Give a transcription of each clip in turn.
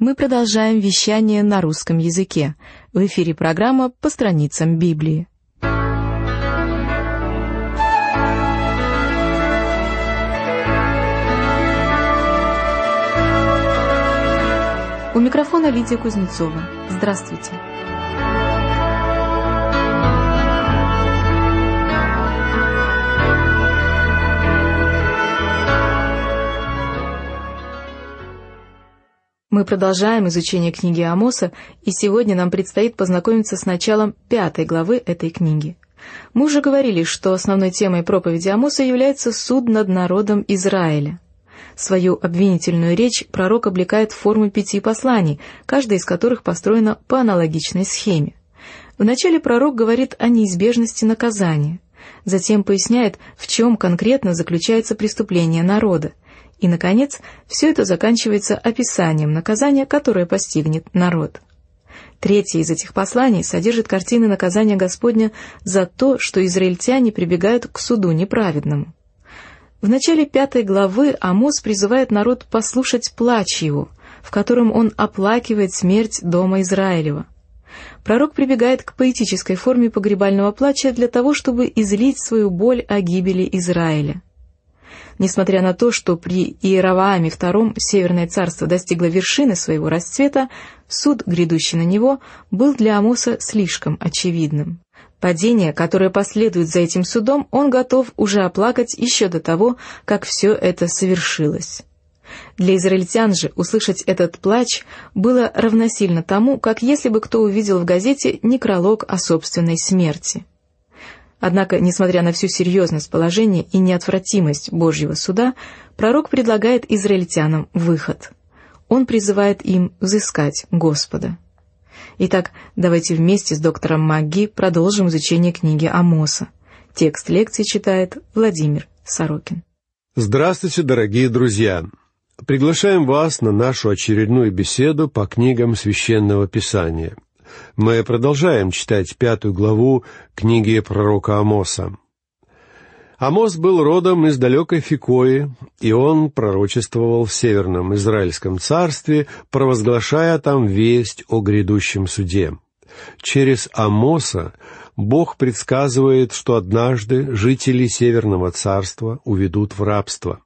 Мы продолжаем вещание на русском языке. В эфире программа «По страницам Библии». У микрофона Лидия Кузнецова. Здравствуйте. Мы продолжаем изучение книги Амоса, и сегодня нам предстоит познакомиться с началом 5 главы этой книги. Мы уже говорили, что основной темой проповеди Амоса является суд над народом Израиля. Свою обвинительную речь пророк облекает в форму 5 посланий, каждая из которых построена по аналогичной схеме. Вначале пророк говорит о неизбежности наказания, затем поясняет, в чем конкретно заключается преступление народа, и, наконец, все это заканчивается описанием наказания, которое постигнет народ. Третье из этих посланий содержит картины наказания Господня за то, что израильтяне прибегают к суду неправедному. В начале 5 главы Амос призывает народ послушать плач его, в котором он оплакивает смерть дома Израилева. Пророк прибегает к поэтической форме погребального плача для того, чтобы излить свою боль о гибели Израиля. Несмотря на то, что при Иеровоаме II Северное царство достигло вершины своего расцвета, суд, грядущий на него, был для Амоса слишком очевидным. Падение, которое последует за этим судом, он готов уже оплакать еще до того, как все это совершилось. Для израильтян же услышать этот плач было равносильно тому, как если бы кто увидел в газете некролог о собственной смерти. Однако, несмотря на всю серьезность положения и неотвратимость Божьего суда, пророк предлагает израильтянам выход. Он призывает им взыскать Господа. Итак, давайте вместе с доктором Магги продолжим изучение книги Амоса. Текст лекции читает Владимир Сорокин. Здравствуйте, дорогие друзья! Приглашаем вас на нашу очередную беседу по книгам Священного Писания. Мы продолжаем читать 5 главу книги пророка Амоса. Амос был родом из далекой Фикои, и он пророчествовал в Северном Израильском царстве, провозглашая там весть о грядущем суде. Через Амоса Бог предсказывает, что однажды жители Северного царства уведут в рабство.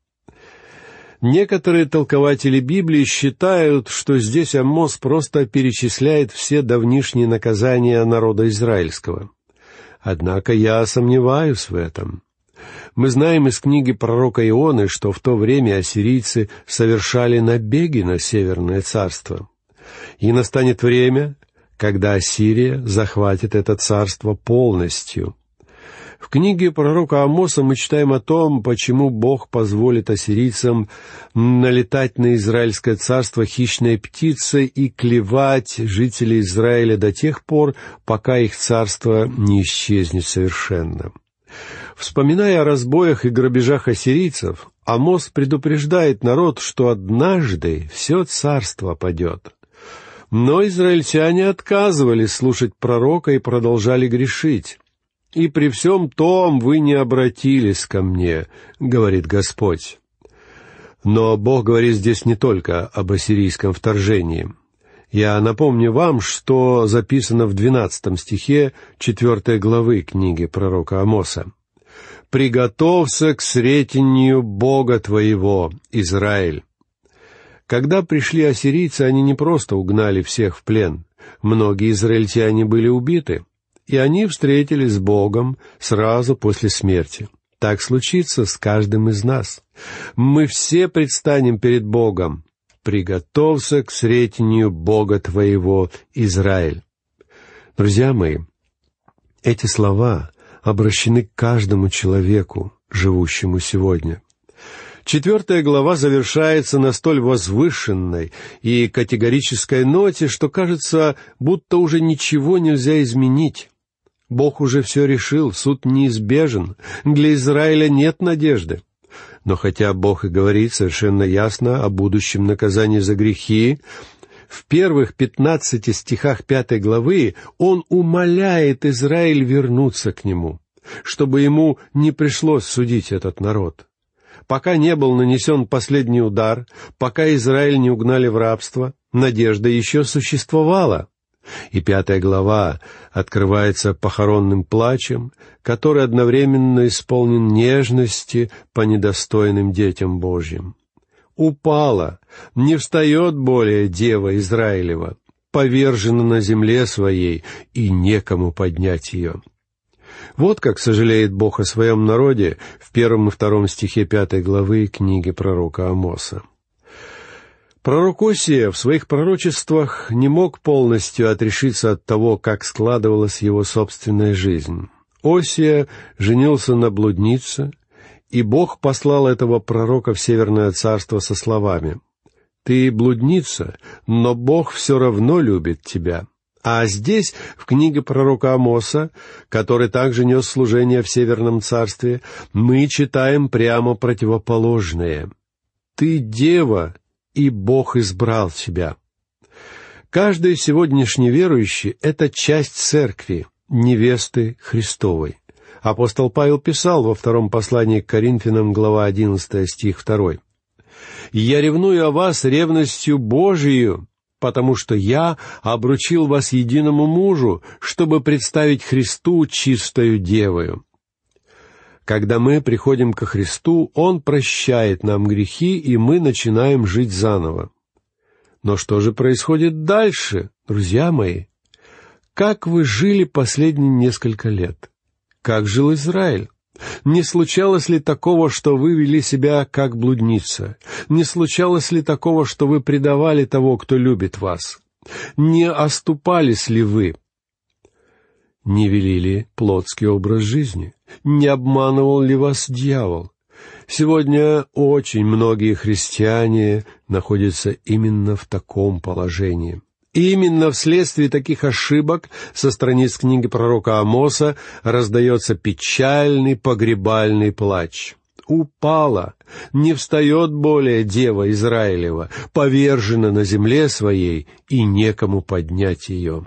Некоторые толкователи Библии считают, что здесь Амос просто перечисляет все давнишние наказания народа израильского. Однако я сомневаюсь в этом. Мы знаем из книги пророка Ионы, что в то время ассирийцы совершали набеги на Северное царство. И настанет время, когда Ассирия захватит это царство полностью. В книге пророка Амоса мы читаем о том, почему Бог позволит ассирийцам налетать на Израильское царство хищной птицей и клевать жителей Израиля до тех пор, пока их царство не исчезнет совершенно. Вспоминая о разбоях и грабежах ассирийцев, Амос предупреждает народ, что однажды все царство падет. Но израильтяне отказывались слушать пророка и продолжали грешить. «И при всем том вы не обратились ко мне, — говорит Господь». Но Бог говорит здесь не только об ассирийском вторжении. Я напомню вам, что записано в 12 стихе 4 главы книги пророка Амоса. «Приготовься к сретению Бога твоего, Израиль». Когда пришли ассирийцы, они не просто угнали всех в плен. Многие израильтяне были убиты, и они встретились с Богом сразу после смерти. Так случится с каждым из нас. Мы все предстанем перед Богом. «Приготовься к сретению Бога твоего, Израиль». Друзья мои, эти слова обращены к каждому человеку, живущему сегодня. 4 глава завершается на столь возвышенной и категорической ноте, что кажется, будто уже ничего нельзя изменить. Бог уже все решил, суд неизбежен, для Израиля нет надежды. Но хотя Бог и говорит совершенно ясно о будущем наказании за грехи, в первых 15 стихах 5 главы Он умоляет Израиль вернуться к Нему, чтобы ему не пришлось судить этот народ. пока не был нанесен последний удар, пока Израиль не угнали в рабство, надежда еще существовала. И 5 глава открывается похоронным плачем, который одновременно исполнен нежности по недостойным детям Божьим. «Упала, не встает более дева Израилева, повержена на земле своей, и некому поднять ее». Вот как сожалеет Бог о своем народе в 1 и 2 стихе 5 главы книги пророка Амоса. Пророк Осия в своих пророчествах не мог полностью отрешиться от того, как складывалась его собственная жизнь. Осия женился на блуднице, и Бог послал этого пророка в Северное царство со словами: «Ты блудница, но Бог все равно любит тебя». А здесь, в книге пророка Амоса, который также нес служение в Северном царстве, мы читаем прямо противоположное: «Ты дева, и Бог избрал тебя». Каждый сегодняшний верующий — это часть церкви, невесты Христовой. Апостол Павел писал во 2 послании к Коринфянам, глава 11, стих 2: «Я ревную о вас ревностью Божией, потому что я обручил вас единому мужу, чтобы представить Христу чистою девою». Когда мы приходим ко Христу, Он прощает нам грехи, и мы начинаем жить заново. Но что же происходит дальше, друзья мои? Как вы жили последние несколько лет? Как жил Израиль? Не случалось ли такого, что вы вели себя как блудница? Не случалось ли такого, что вы предавали того, кто любит вас? Не оступались ли вы? Не вели ли плотский образ жизни? Не обманывал ли вас дьявол? Сегодня очень многие христиане находятся именно в таком положении. И именно вследствие таких ошибок со страниц книги пророка Амоса раздается печальный погребальный плач. «Упала, не встает более дева Израилева, повержена на земле своей, и некому поднять ее».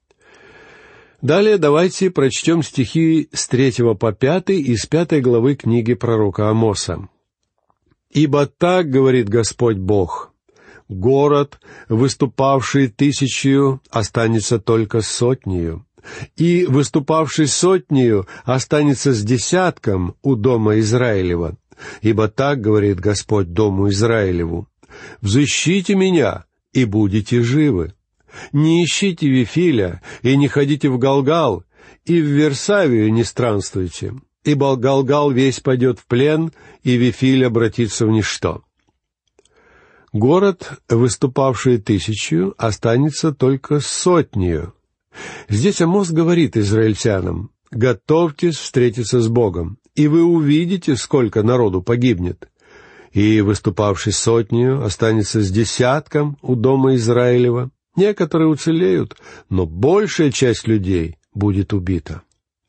Далее давайте прочтем стихи с 3 по 5 из 5 главы книги пророка Амоса. «Ибо так говорит Господь Бог: город, выступавший 1000, останется только 100, и выступавший 100 останется с 10 у дома Израилева. Ибо так говорит Господь дому Израилеву: взыщите меня, и будете живы. Не ищите Вифиля, и не ходите в Галгал, и в Версавию не странствуйте, ибо Галгал весь пойдет в плен, и Вифиль обратится в ничто. Город, выступавший 1000, останется только 100. Здесь Амос говорит израильтянам: готовьтесь встретиться с Богом, и вы увидите, сколько народу погибнет. И выступавший 100 останется с 10 у дома Израилева. Некоторые уцелеют, но большая часть людей будет убита.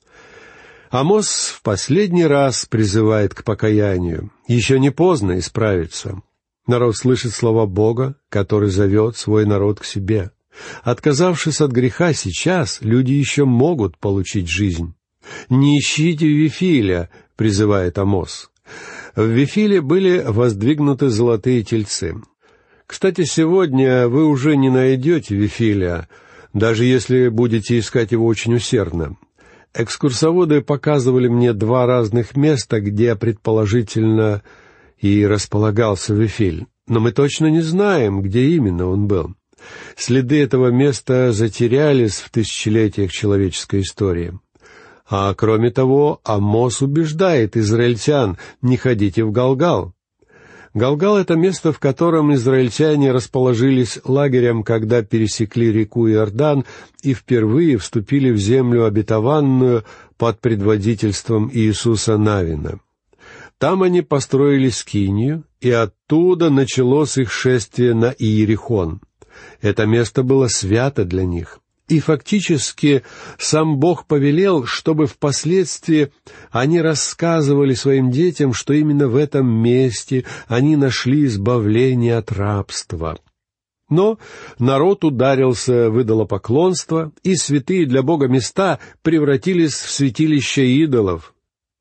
Амос в последний раз призывает к покаянию. Еще не поздно исправиться. Народ слышит слова Бога, который зовет свой народ к себе. Отказавшись от греха сейчас, люди еще могут получить жизнь. «Не ищите Вифиля», — призывает Амос. В Вифиле были воздвигнуты золотые тельцы. Кстати, сегодня вы уже не найдете Вифиля, даже если будете искать его очень усердно. Экскурсоводы показывали мне 2 разных места, где, предположительно, и располагался Вифиль. Но мы точно не знаем, где именно он был. Следы этого места затерялись в тысячелетиях человеческой истории. А кроме того, Амос убеждает израильтян: не ходите в Галгал. Галгал — это место, в котором израильтяне расположились лагерем, когда пересекли реку Иордан и впервые вступили в землю обетованную под предводительством Иисуса Навина. Там они построили скинию, и оттуда началось их шествие на Иерихон. Это место было свято для них. И фактически сам Бог повелел, чтобы впоследствии они рассказывали своим детям, что именно в этом месте они нашли избавление от рабства. Но народ ударился в идолопоклонство, и святые для Бога места превратились в святилища идолов.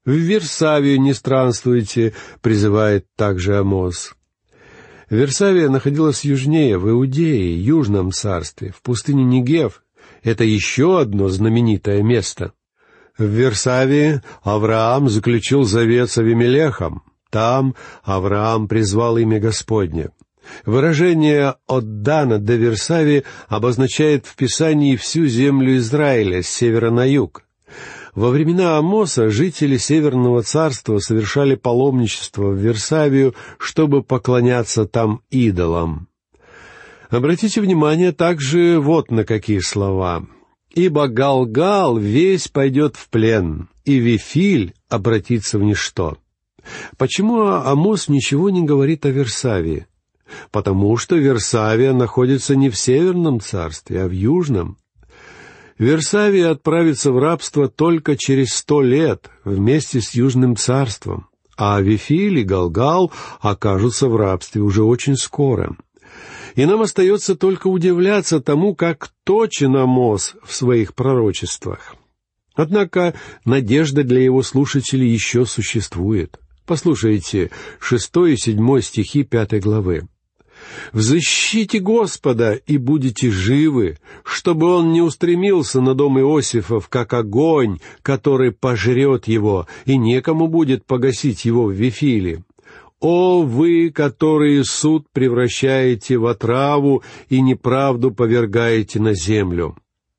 В Вирсавию не странствуйте, призывает также Амос. Вирсавия находилась южнее, в Иудее, Южном царстве, в пустыне Негев. Это еще одно знаменитое место. В Вирсавии Авраам заключил завет с Авимелехом. Там Авраам призвал имя Господне. Выражение «от Дана до Вирсавии» обозначает в Писании всю землю Израиля с севера на юг. Во времена Амоса жители Северного царства совершали паломничество в Вирсавию, чтобы поклоняться там идолам. Обратите внимание также вот на какие слова. «Ибо Галгал весь пойдет в плен, и Вифиль обратится в ничто». Почему Амос ничего не говорит о Вирсавии? Потому что Вирсавия находится не в Северном царстве, а в Южном. Вирсавия отправится в рабство только через 100 лет вместе с Южным царством, а Вифиль и Галгал окажутся в рабстве уже очень скоро. И нам остается только удивляться тому, как точен Амос в своих пророчествах. Однако надежда для его слушателей еще существует. Послушайте 6 и 7 стихи 5 главы. «Взыщите Господа, и будете живы, чтобы Он не устремился на дом Иосифов, как огонь, который пожрет его, и некому будет погасить его в Вифиле. О, вы, которые суд превращаете в отраву и неправду повергаете на землю!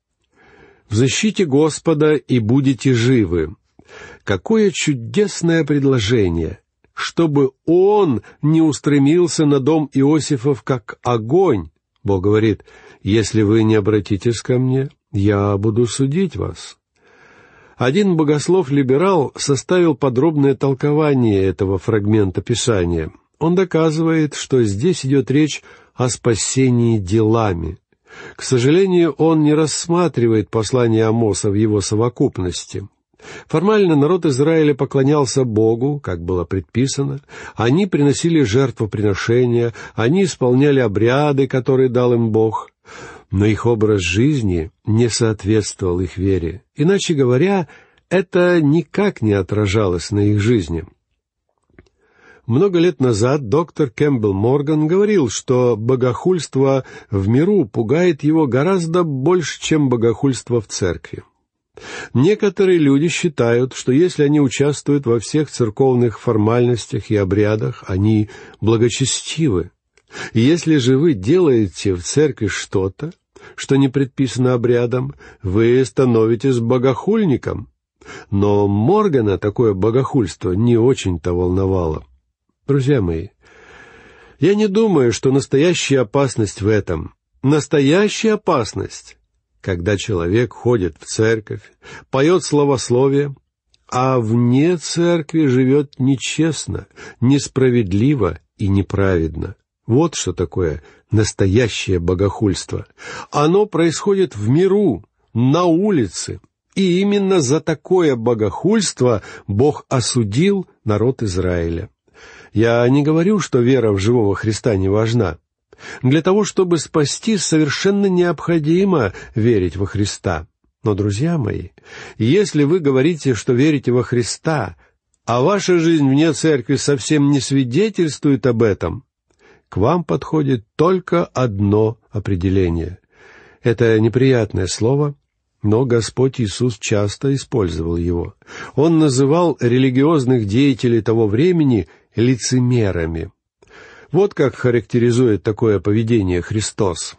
Взыщите Господа, и будете живы». Какое чудесное предложение! Чтобы он не устремился на дом Иосифов, как огонь. Бог говорит: «Если вы не обратитесь ко мне, я буду судить вас». Один богослов-либерал составил подробное толкование этого фрагмента Писания. Он доказывает, что здесь идет речь о спасении делами. К сожалению, он не рассматривает послание Амоса в его совокупности. Формально народ Израиля поклонялся Богу, как было предписано, они приносили жертвоприношения, они исполняли обряды, которые дал им Бог, но их образ жизни не соответствовал их вере. Иначе говоря, это никак не отражалось на их жизни. Много лет назад доктор Кэмпбелл Морган говорил, что богохульство в миру пугает его гораздо больше, чем богохульство в церкви. Некоторые люди считают, что если они участвуют во всех церковных формальностях и обрядах, они благочестивы. И если же вы делаете в церкви что-то, что не предписано обрядом, вы становитесь богохульником. Но Моргана такое богохульство не очень-то волновало. Друзья мои, я не думаю, что настоящая опасность в этом. Настоящая опасность, когда человек ходит в церковь, поет славословие, а вне церкви живет нечестно, несправедливо и неправедно. Вот что такое настоящее богохульство. Оно происходит в миру, на улице. И именно за такое богохульство Бог осудил народ Израиля. Я не говорю, что вера в живого Христа не важна. Для того, чтобы спастись, совершенно необходимо верить во Христа. Но, друзья мои, если вы говорите, что верите во Христа, а ваша жизнь вне церкви совсем не свидетельствует об этом, к вам подходит только одно определение. Это неприятное слово, но Господь Иисус часто использовал его. Он называл религиозных деятелей того времени лицемерами. Вот как характеризует такое поведение Христос.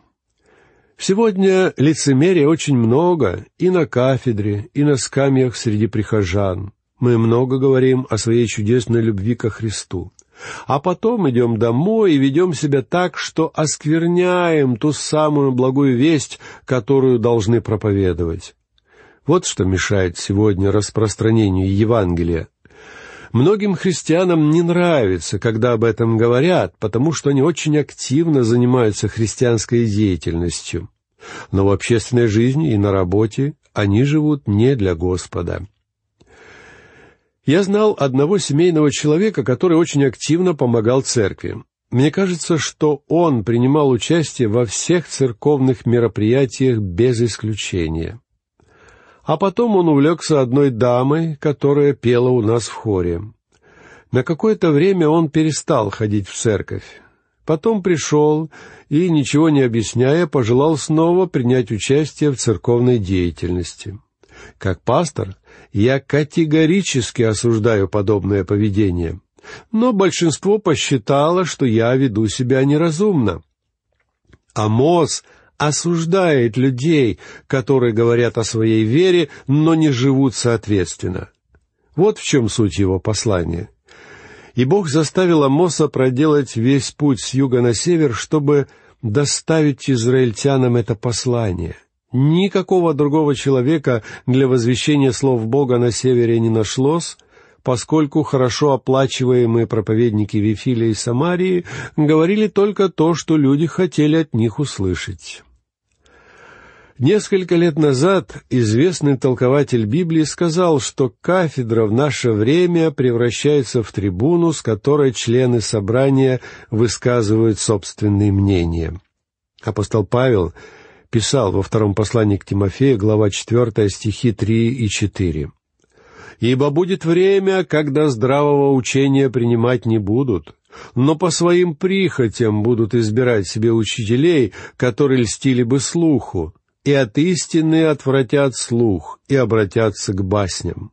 Сегодня лицемерия очень много и на кафедре, и на скамьях среди прихожан. Мы много говорим о своей чудесной любви ко Христу. А потом идем домой и ведем себя так, что оскверняем ту самую благую весть, которую должны проповедовать. Вот что мешает сегодня распространению Евангелия. Многим христианам не нравится, когда об этом говорят, потому что они очень активно занимаются христианской деятельностью. Но в общественной жизни и на работе они живут не для Господа. Я знал одного семейного человека, который очень активно помогал церкви. Мне кажется, что он принимал участие во всех церковных мероприятиях без исключения. А потом он увлекся одной дамой, которая пела у нас в хоре. На какое-то время он перестал ходить в церковь. Потом пришел и, ничего не объясняя, пожелал снова принять участие в церковной деятельности. Как пастор, я категорически осуждаю подобное поведение, но большинство посчитало, что я веду себя неразумно. Амос осуждает людей, которые говорят о своей вере, но не живут соответственно. Вот в чем суть его послания. И Бог заставил Амоса проделать весь путь с юга на север, чтобы доставить израильтянам это послание. Никакого другого человека для возвещения слов Бога на севере не нашлось, поскольку хорошо оплачиваемые проповедники Вифилия и Самарии говорили только то, что люди хотели от них услышать. Несколько лет назад известный толкователь Библии сказал, что кафедра в наше время превращается в трибуну, с которой члены собрания высказывают собственные мнения. Апостол Павел писал во втором послании к Тимофею, глава 4, стихи 3 и 4. «Ибо будет время, когда здравого учения принимать не будут, но по своим прихотям будут избирать себе учителей, которые льстили бы слуху, и от истины отвратят слух и обратятся к басням».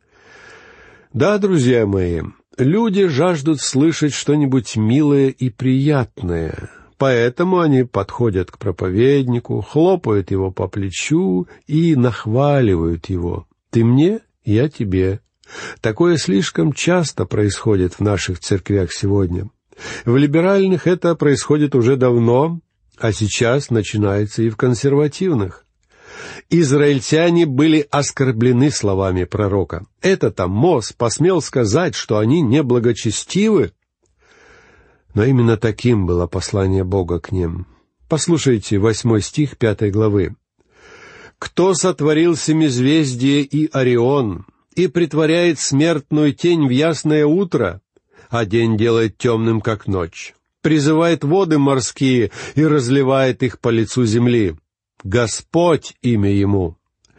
Да, друзья мои, люди жаждут слышать что-нибудь милое и приятное, поэтому они подходят к проповеднику, хлопают его по плечу и нахваливают его. «Ты мне, я тебе». Такое слишком часто происходит в наших церквях сегодня. В либеральных это происходит уже давно, а сейчас начинается и в консервативных. Израильтяне были оскорблены словами пророка. Этот Амос посмел сказать, что они неблагочестивы. Но именно таким было послание Бога к ним. Послушайте 8 стих 5 главы. «Кто сотворил семизвездие и Орион, и притворяет смертную тень в ясное утро, а день делает темным, как ночь, призывает воды морские и разливает их по лицу земли. Господь имя Ему».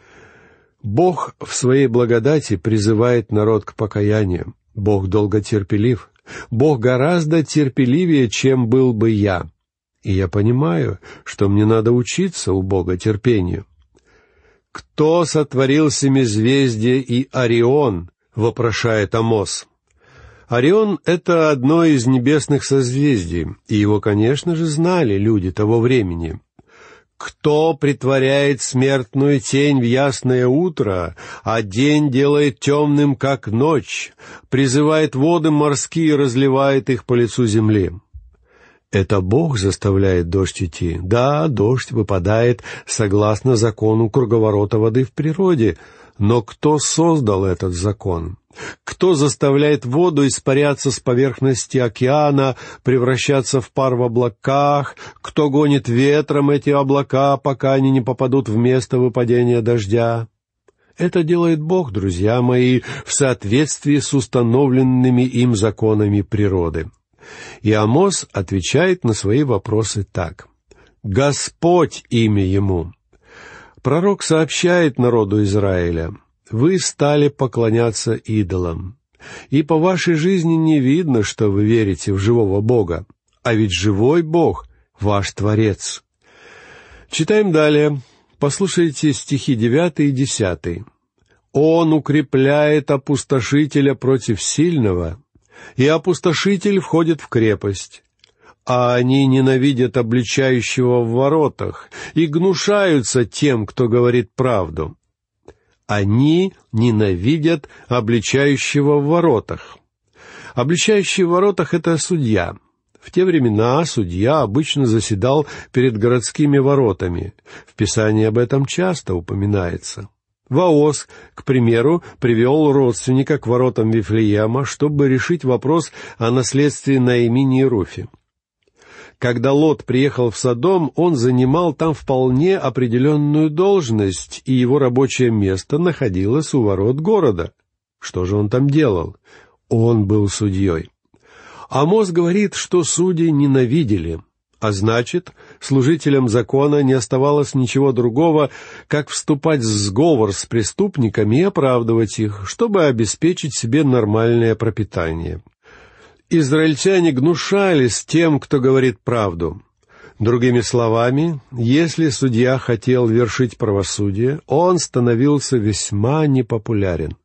Бог в Своей благодати призывает народ к покаянию. Бог долготерпелив. Бог гораздо терпеливее, чем был бы я. И я понимаю, что мне надо учиться у Бога терпению. «Кто сотворил семизвездие и Орион?» — вопрошает Амос. Орион — это одно из небесных созвездий, и его, конечно же, знали люди того времени. «Кто притворяет смертную тень в ясное утро, а день делает темным, как ночь, призывает воды морские и разливает их по лицу земли». Это Бог заставляет дождь идти. Да, дождь выпадает согласно закону круговорота воды в природе, но кто создал этот закон? Кто заставляет воду испаряться с поверхности океана, превращаться в пар в облаках? Кто гонит ветром эти облака, пока они не попадут в место выпадения дождя? Это делает Бог, друзья мои, в соответствии с установленными им законами природы. И Амос отвечает на свои вопросы так. «Господь имя Ему». Пророк сообщает народу Израиля: «Вы стали поклоняться идолам, и по вашей жизни не видно, что вы верите в живого Бога, а ведь живой Бог — ваш Творец». Читаем далее. Послушайте стихи 9 и 10. «Он укрепляет опустошителя против сильного, и опустошитель входит в крепость. А они ненавидят обличающего в воротах и гнушаются тем, кто говорит правду». Они ненавидят обличающего в воротах. Обличающий в воротах — это судья. В те времена судья обычно заседал перед городскими воротами. В Писании об этом часто упоминается. Ваос, к примеру, привел родственника к воротам Вифлеема, чтобы решить вопрос о наследстве Наамини и Руфи. Когда Лот приехал в Содом, он занимал там вполне определенную должность, и его рабочее место находилось у ворот города. Что же он там делал? Он был судьей. Амос говорит, что судей ненавидели. А значит, служителям закона не оставалось ничего другого, как вступать в сговор с преступниками и оправдывать их, чтобы обеспечить себе нормальное пропитание. Израильтяне гнушались тем, кто говорит правду. Другими словами, если судья хотел вершить правосудие, он становился весьма непопулярен.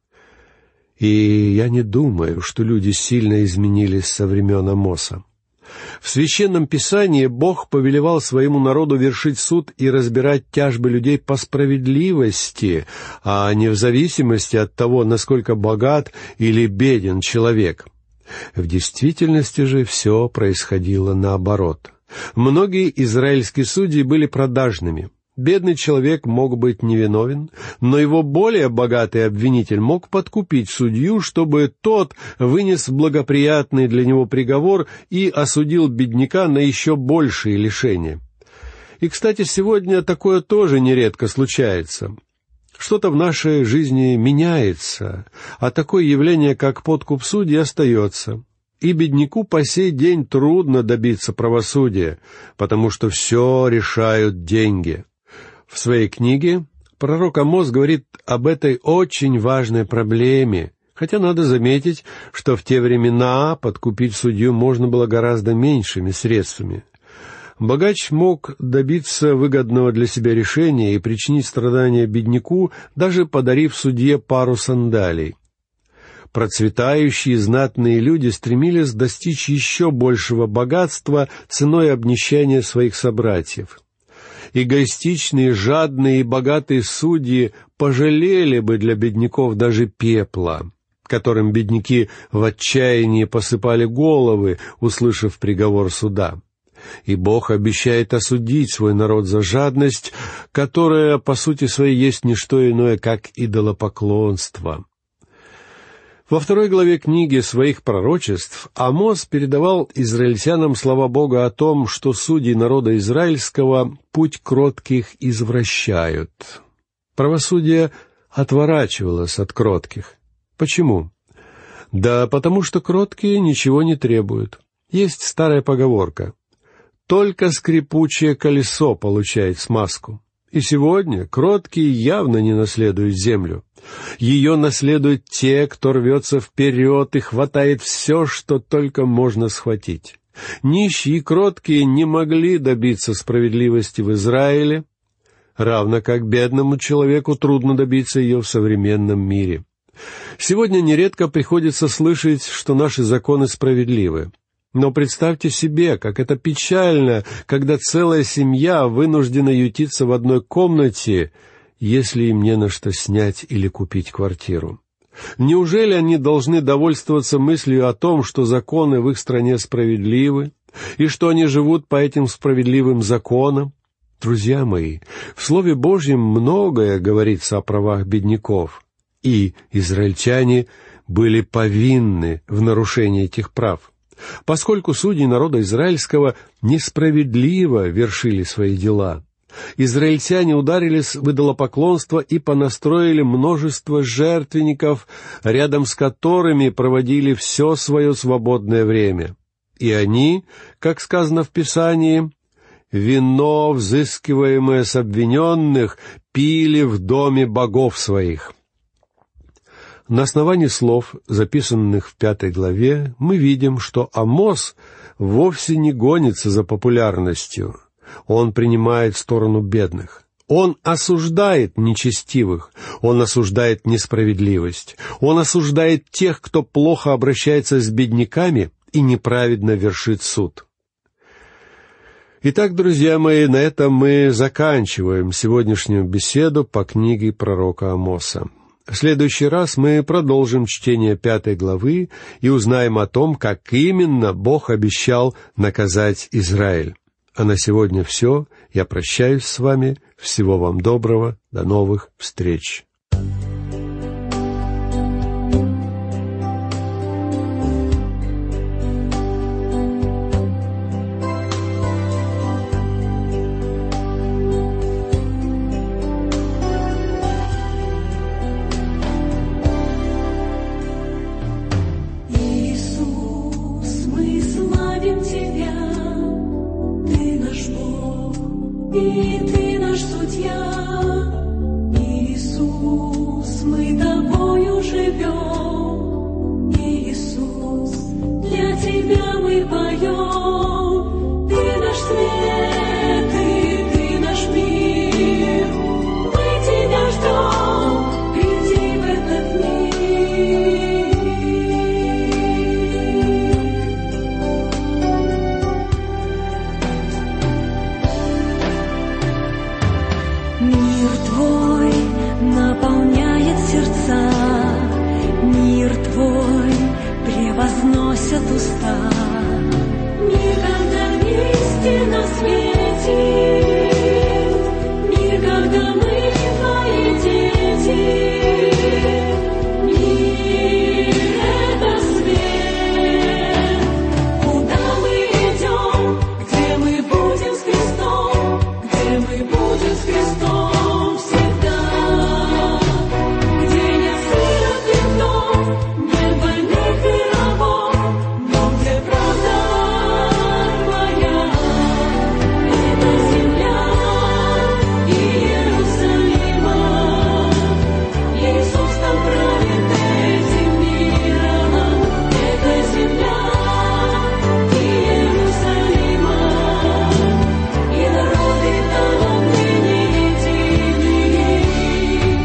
И я не думаю, что люди сильно изменились со времен Амоса. В Священном Писании Бог повелевал своему народу вершить суд и разбирать тяжбы людей по справедливости, а не в зависимости от того, насколько богат или беден человек. В действительности же все происходило наоборот. Многие израильские судьи были продажными. Бедный человек мог быть невиновен, но его более богатый обвинитель мог подкупить судью, чтобы тот вынес благоприятный для него приговор и осудил бедняка на еще большие лишения. И, кстати, сегодня такое тоже нередко случается. Что-то в нашей жизни меняется, а такое явление, как подкуп судьи, остается. И бедняку по сей день трудно добиться правосудия, потому что все решают деньги. В своей книге пророк Амос говорит об этой очень важной проблеме, хотя надо заметить, что в те времена подкупить судью можно было гораздо меньшими средствами. Богач мог добиться выгодного для себя решения и причинить страдания бедняку, даже подарив судье пару сандалий. Процветающие знатные люди стремились достичь еще большего богатства ценой обнищания своих собратьев. Эгоистичные, жадные и богатые судьи пожалели бы для бедняков даже пепла, которым бедняки в отчаянии посыпали головы, услышав приговор суда. И Бог обещает осудить свой народ за жадность, которая, по сути своей, есть не что иное, как идолопоклонство. Во 2 главе книги своих пророчеств Амос передавал израильтянам слова Бога о том, что судьи народа израильского путь кротких извращают. Правосудие отворачивалось от кротких. Почему? Да потому что кроткие ничего не требуют. Есть старая поговорка: «Только скрипучее колесо получает смазку». И сегодня кроткие явно не наследуют землю. Ее наследуют те, кто рвется вперед и хватает все, что только можно схватить. Нищие и кроткие не могли добиться справедливости в Израиле, равно как бедному человеку трудно добиться ее в современном мире. Сегодня нередко приходится слышать, что наши законы справедливы. Но представьте себе, как это печально, когда целая семья вынуждена ютиться в одной комнате, если им не на что снять или купить квартиру. Неужели они должны довольствоваться мыслью о том, что законы в их стране справедливы, и что они живут по этим справедливым законам? Друзья мои, в Слове Божьем многое говорится о правах бедняков, и израильтяне были повинны в нарушении этих прав, поскольку судьи народа израильского несправедливо вершили свои дела. Израильтяне ударились в идолопоклонство и понастроили множество жертвенников, рядом с которыми проводили все свое свободное время. И они, как сказано в Писании, «вино, взыскиваемое с обвиненных, пили в доме богов своих». На основании слов, записанных в 5 главе, мы видим, что Амос вовсе не гонится за популярностью. Он принимает сторону бедных. Он осуждает нечестивых. Он осуждает несправедливость. Он осуждает тех, кто плохо обращается с бедняками и неправедно вершит суд. Итак, друзья мои, на этом мы заканчиваем сегодняшнюю беседу по книге пророка Амоса. В следующий раз мы продолжим чтение 5 главы и узнаем о том, как именно Бог обещал наказать Израиль. А на сегодня все. Я прощаюсь с вами. Всего вам доброго. До новых встреч. Иисус, мы славим Тебя, Ты Ты наш судья, Иисус, мы Тобою живем. Иисус, для Тебя мы поем. Ты наш свет, Ты наш мир. Мы Тебя ждем, приди в этот мир. Мир Твой наполняет сердца, мир Твой превозносят уста. Мир, когда истина светит, мир, когда мы Твои дети. Мир — это свет, куда мы идем, где мы будем с Христом, где мы будем с Христом всегда. Где нет сирот и вдов, нет больных и рабов, но где правда моя. Это земля Иерусалима. Иисус там правит этим миром. Это земля Иерусалима. И народы там отныне едины.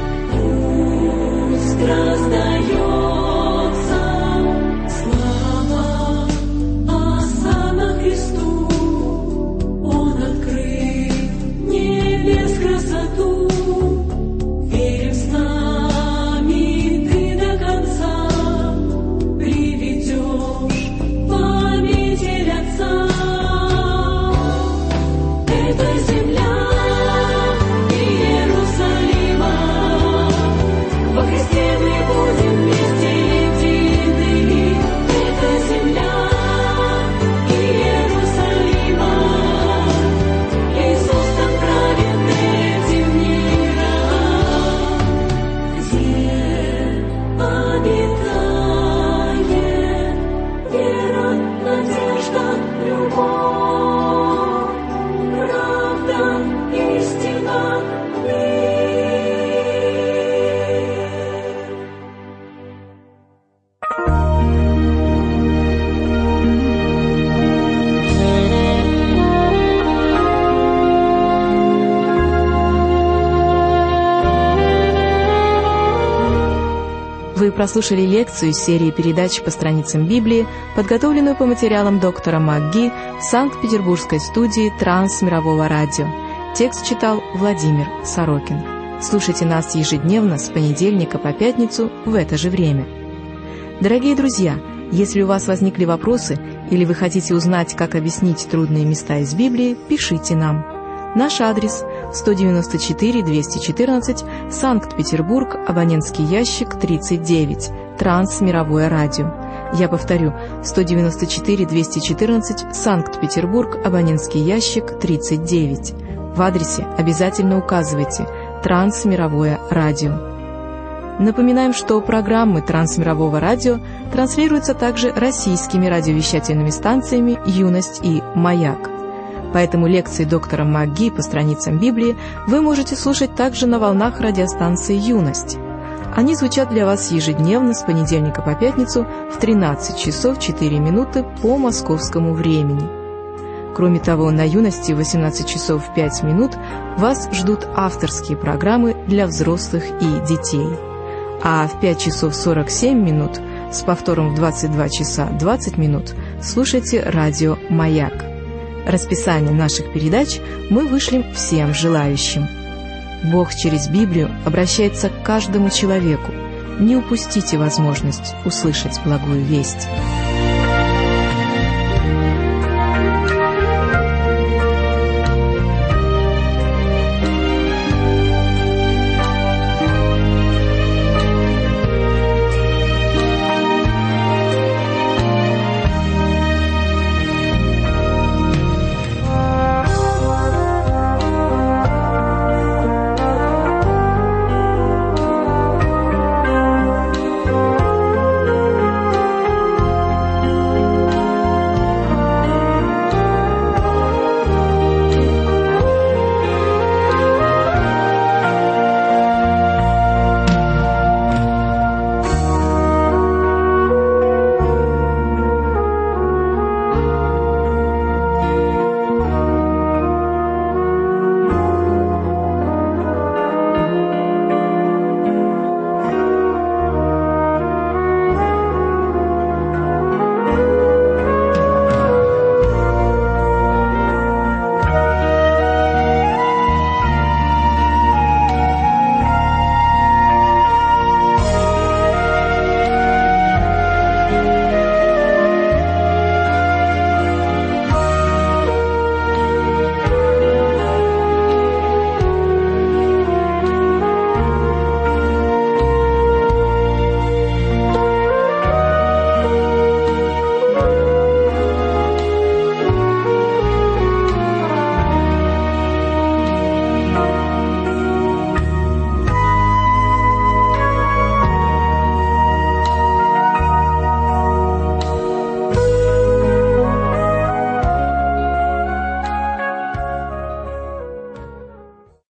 Пусть раздается слава Осанна Христу. Он открыл небес красоту. Верим с нами Ты до конца. Приведешь памяти Отца. Это земля Иерусалима. Во Христе мы будем вместе едины. Это земля Иерусалима. Иисус там правит этим миром. Где обитает вера, надежда, любовь, правда, истина, мир. Вы прослушали лекцию из серии передач по страницам Библии, подготовленную по материалам доктора МакГи в Санкт-Петербургской студии Трансмирового радио. Текст читал Владимир Сорокин. Слушайте нас ежедневно с понедельника по пятницу в это же время. Дорогие друзья, если у вас возникли вопросы или вы хотите узнать, как объяснить трудные места из Библии, пишите нам. Наш адрес – 194-214, Санкт-Петербург, абонентский ящик 39, Трансмировое радио. Я повторю, 194-214, Санкт-Петербург, абонентский ящик 39. В адресе обязательно указывайте «Трансмировое радио». Напоминаем, что программы Трансмирового радио транслируются также российскими радиовещательными станциями «Юность» и «Маяк». Поэтому лекции доктора МакГи по страницам Библии вы можете слушать также на волнах радиостанции «Юность». Они звучат для вас ежедневно с понедельника по пятницу в 13 часов 4 минуты по московскому времени. Кроме того, на «Юности» в 18 часов 5 минут вас ждут авторские программы для взрослых и детей. А в 5 часов 47 минут с повтором в 22 часа 20 минут слушайте радио «Маяк». Расписание наших передач мы вышлем всем желающим. Бог через Библию обращается к каждому человеку. Не упустите возможность услышать благую весть.